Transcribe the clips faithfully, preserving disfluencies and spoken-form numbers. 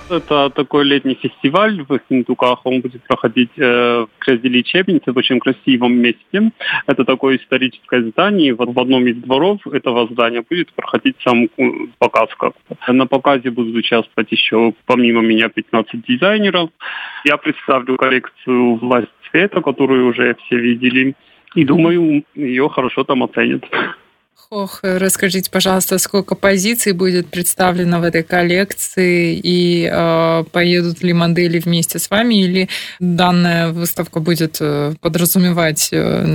Это такой летний фестиваль в Ессентуках. Он будет проходить э, в Кряжели-Чебнице, в очень красивом месте. Это такое историческое здание. Вот в одном из дворов этого здания будет проходить сам показ. Как-то. На показе будут участвовать еще, помимо меня, пятнадцать дизайнеров. Я представлю коллекцию «Власть цвета», которую уже все видели. И думаю, ее хорошо там оценят. Ох, расскажите, пожалуйста, сколько позиций будет представлено в этой коллекции, и э, поедут ли модели вместе с вами, или данная выставка будет подразумевать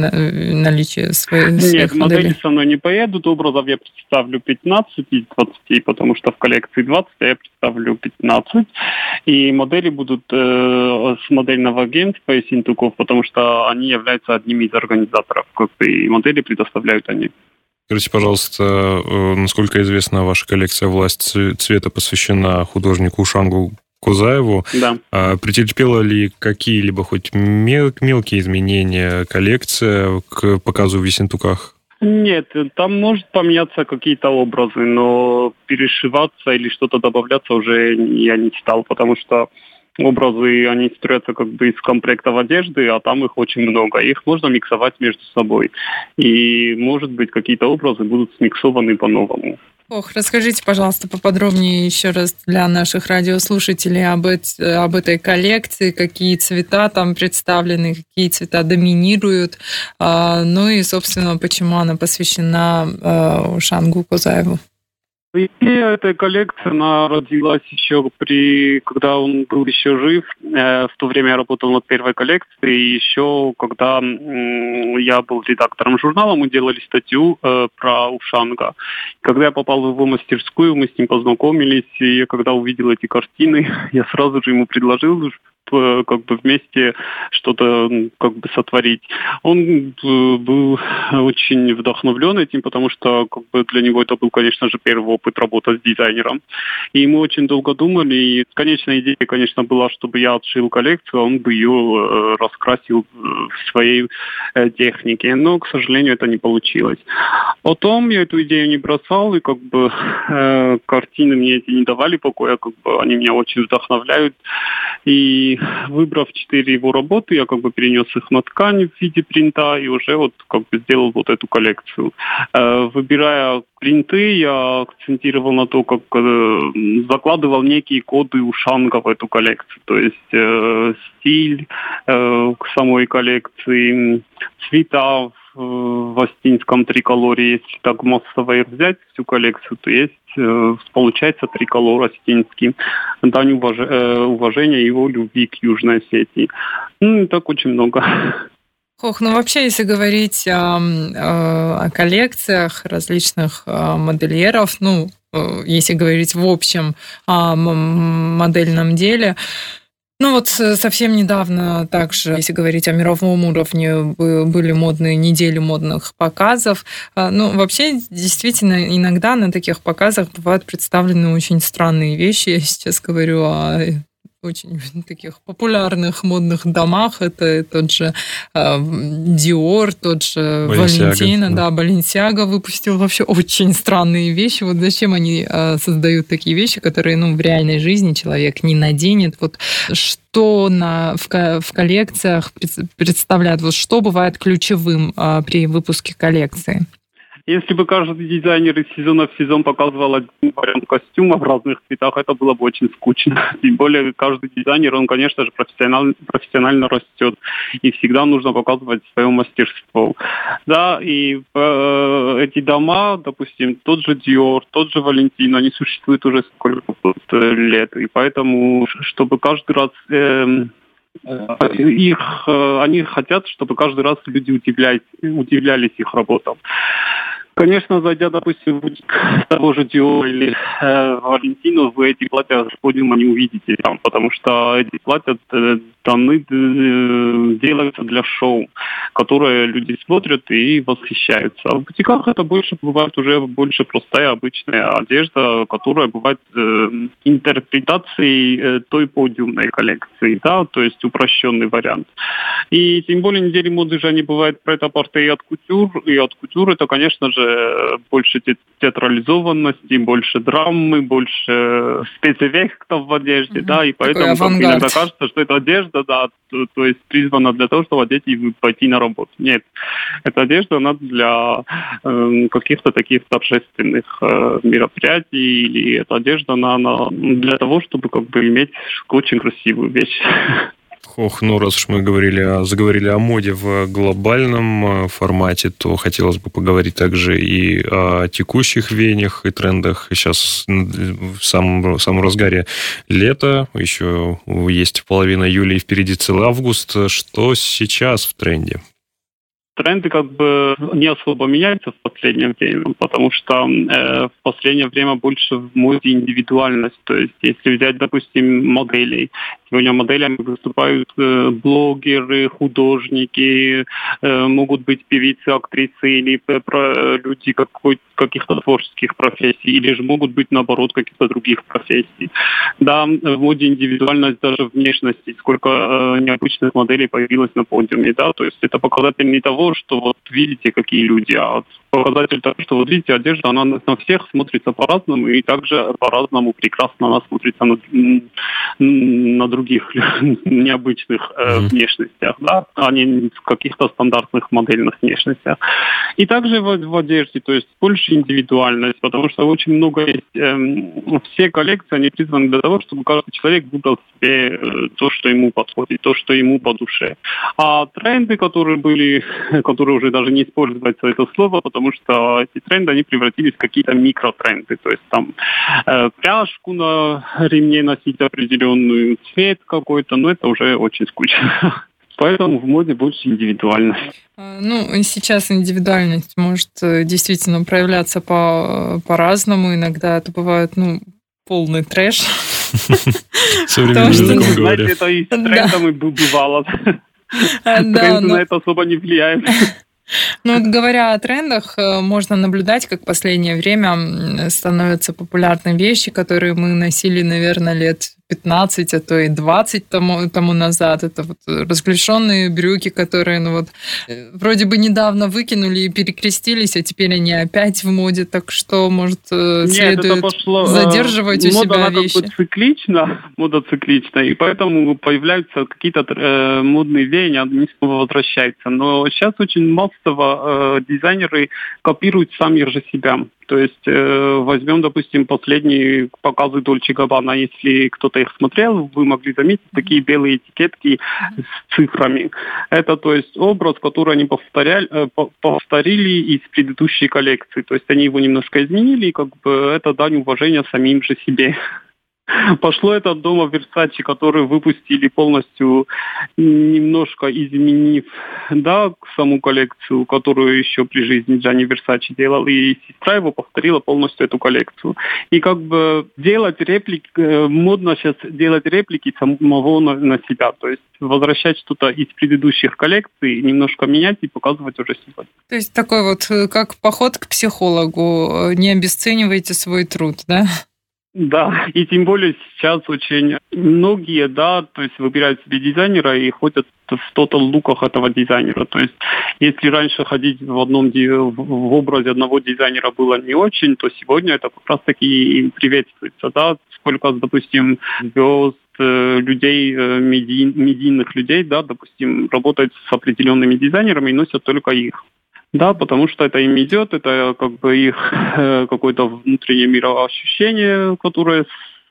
наличие своих, своих Нет, моделей? модели со мной не поедут, образов я представлю пятнадцать из двадцати, потому что в коллекции двадцать, а я представлю пятнадцать. И модели будут э, с модельного агентства Ессентуков, потому что они являются одними из организаторов, и модели предоставляют они. Скажите, пожалуйста, насколько известно, ваша коллекция «Власть цвета» посвящена художнику Ушангу Кузаеву. Да. Претерпела ли какие-либо хоть мел- мелкие изменения коллекция к показу в Ессентуках? Нет, там может поменяться какие-то образы, но перешиваться или что-то добавляться уже я не стал, потому что образы, они строятся как бы из комплектов одежды, а там их очень много. Их можно миксовать между собой. И, может быть, какие-то образы будут смиксованы по-новому. Ох, расскажите, пожалуйста, поподробнее еще раз для наших радиослушателей об, эт- об этой коллекции, какие цвета там представлены, какие цвета доминируют, а, ну и, собственно, почему она посвящена а, Ушангу Кузаеву. Идея этой коллекции, она родилась еще при, когда он был еще жив. Э, в то время я работал над первой коллекцией. И еще когда м, я был редактором журнала, мы делали статью э, про Ушанга. Когда я попал в его мастерскую, мы с ним познакомились. И когда увидел эти картины, я сразу же ему предложил как бы вместе что-то как бы сотворить. Он был очень вдохновлен этим, потому что как бы для него это был, конечно же, первый опыт работы с дизайнером. И мы очень долго думали, и конечная идея, конечно, была, чтобы я отшил коллекцию, а он бы ее раскрасил в своей технике. Но, к сожалению, это не получилось. Потом я эту идею не бросал, и как бы э, картины мне эти не давали покоя, как бы они меня очень вдохновляют. И выбрав четыре его работы, я как бы перенес их на ткань в виде принта и уже вот как бы сделал вот эту коллекцию. Э, выбирая принты, я акцентировал на то, как э, закладывал некие коды Ушанга в эту коллекцию. То есть э, стиль э, к самой коллекции, цвета в астинском триколоре. Если так массово взять всю коллекцию, то есть получается триколор астинский, дань уваж... уважения его любви к Южной Осетии. Ну, и так очень много. Ох, ну вообще, если говорить о, о коллекциях различных модельеров, ну, если говорить в общем о модельном деле, ну вот совсем недавно также, если говорить о мировом уровне, были модные недели модных показов. Ну, вообще, действительно, иногда на таких показах бывают представлены очень странные вещи. Я сейчас говорю о очень таких популярных модных домах. Это тот же Dior, тот же Валентино, да, Balenciaga выпустил вообще очень странные вещи. Вот зачем они создают такие вещи, которые, ну, в реальной жизни человек не наденет? Вот что на, в, в коллекциях представляют? Вот что бывает ключевым при выпуске коллекции? Если бы каждый дизайнер из сезона в сезон показывал один вариант костюма в разных цветах, это было бы очень скучно. Тем более каждый дизайнер, он, конечно же, профессионально, профессионально растет. И всегда нужно показывать свое мастерство. Да, и э, эти дома, допустим, тот же Dior, тот же Valentino, они существуют уже сколько лет. И поэтому, чтобы каждый раз... Э, Их, они хотят, чтобы каждый раз люди удивлялись, удивлялись их работам. Конечно, зайдя, допустим, в бутик того же Dior или э, Valentino, вы эти платья с подиума не увидите там, потому что эти платья э, даны, э, делаются для шоу, которое люди смотрят и восхищаются. А в бутиках это больше бывает уже больше простая обычная одежда, которая бывает э, интерпретацией э, той подиумной коллекции, да, то есть упрощенный вариант. И тем более недели моды же они бывают прет-а-порте и от кутюр, и от кутюр это, конечно же, тоже больше театрализованности, больше драмы, больше спецэффектов в одежде, mm-hmm. да, и поэтому как, иногда кажется, что эта одежда, да, то, то есть призвана для того, чтобы одеть и пойти на работу. Нет, эта одежда, она для э, каких-то таких торжественных э, мероприятий, или эта одежда, она, она для того, чтобы как бы иметь очень красивую вещь. Ох, ну раз уж мы говорили, заговорили о моде в глобальном формате, то хотелось бы поговорить также и о текущих веяниях и трендах. Сейчас в самом, в самом разгаре лета, еще есть половина июля и впереди целый август. Что сейчас в тренде? Тренды как бы не особо меняются в последнее время, потому что э, в последнее время больше в моде индивидуальность. То есть если взять, допустим, моделей, сегодня моделями выступают э, блогеры, художники, э, могут быть певицы, актрисы или про, люди каких-то творческих профессий, или же могут быть, наоборот, каких-то других профессий. Да, в моде индивидуальность даже внешности, сколько э, необычных моделей появилось на подиуме, да, то есть это показатель не того, что вот видите, какие люди, а показатель того, что вот видите, одежда, она на всех смотрится по-разному, и также по-разному прекрасно она смотрится на, на других необычных э, внешностях, да, а не в каких-то стандартных модельных внешностях. И также в, в одежде, то есть больше индивидуальность, потому что очень много есть, э, все коллекции, они призваны для того, чтобы каждый человек выбрал себе э, то, что ему подходит, то, что ему по душе. А тренды, которые были, которые уже даже не используется это слово, потому что эти тренды, они превратились в какие-то микротренды. То есть там э, пряжку на ремне носить определенную, цвет какой-то, но это уже очень скучно. Поэтому в моде больше индивидуальность. Ну, сейчас индивидуальность может действительно проявляться по, по-разному. Иногда это бывает, ну, полный трэш. Современным языком говоря. Знаете, это и с трендами бывало. Тренды на это особо не влияют. Ну, вот говоря о трендах, можно наблюдать, как в последнее время становятся популярны вещи, которые мы носили, наверное, лет пятнадцать, а то и двадцать тому, тому назад. Это вот разклешенные брюки, которые, ну вот, вроде бы недавно выкинули и перекрестились, а теперь они опять в моде. Так что, может, следует Нет, пошло, задерживать э, у себя мода, вещи? Мода как бы циклична, мода циклична, и поэтому появляются какие-то э, модные веяния, они снова возвращаются. Но сейчас очень массово э, дизайнеры копируют сами же себя. То есть э, возьмем, допустим, последние показы Dolce Gabbana, если кто-то их смотрел, вы могли заметить такие белые этикетки с цифрами. Это, то есть, образ, который они повторяли, э, повторили из предыдущей коллекции. То есть они его немножко изменили, и как бы это дань уважения самим же себе. Пошло это от дома Versace, которые выпустили полностью, немножко изменив, да, саму коллекцию, которую еще при жизни Джанни Версачи делал, и сестра его повторила полностью эту коллекцию. И как бы делать реплики, модно сейчас делать реплики самого на, на себя, то есть возвращать что-то из предыдущих коллекций, немножко менять и показывать уже сегодня. То есть такой вот, как поход к психологу, не обесценивайте свой труд, да? Да, и тем более сейчас очень многие, да, то есть выбирают себе дизайнера и ходят в тотал луках этого дизайнера. То есть если раньше ходить в одном в образе одного дизайнера было не очень, то сегодня это как раз таки приветствуется, да. Сколько, допустим, звезд, людей, медий, медийных людей, да, допустим, работают с определенными дизайнерами и носят только их. Да, потому что это им идет, это как бы их э, какое-то внутреннее мироощущение, которое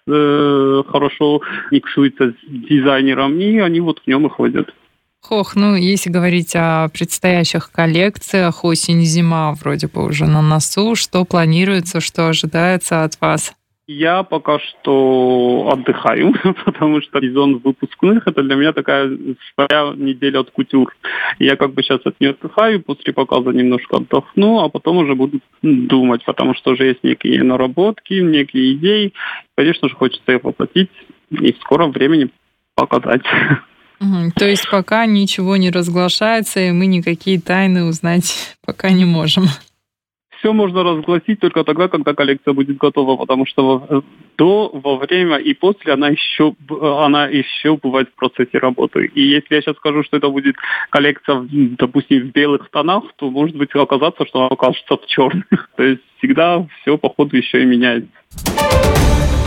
э, хорошо миксуется с дизайнером, и они вот в нем и ходят. Хох, ну если говорить о предстоящих коллекциях, осень-зима вроде бы уже на носу, что планируется, что ожидается от вас? Я пока что отдыхаю, потому что сезон выпускных – это для меня такая своя неделя от кутюр. Я как бы сейчас от нее отдыхаю, после показа немножко отдохну, а потом уже буду думать, потому что уже есть некие наработки, некие идеи. Конечно же, хочется их воплотить и в скором времени показать. Угу, то есть пока ничего не разглашается, и мы никакие тайны узнать пока не можем. все можно разгласить только тогда, когда коллекция будет готова, потому что до, во время и после она еще, она еще бывает в процессе работы. И если я сейчас скажу, что это будет коллекция, допустим, в белых тонах, то может быть оказаться, что она окажется в черных. То есть всегда все по ходу еще и меняется.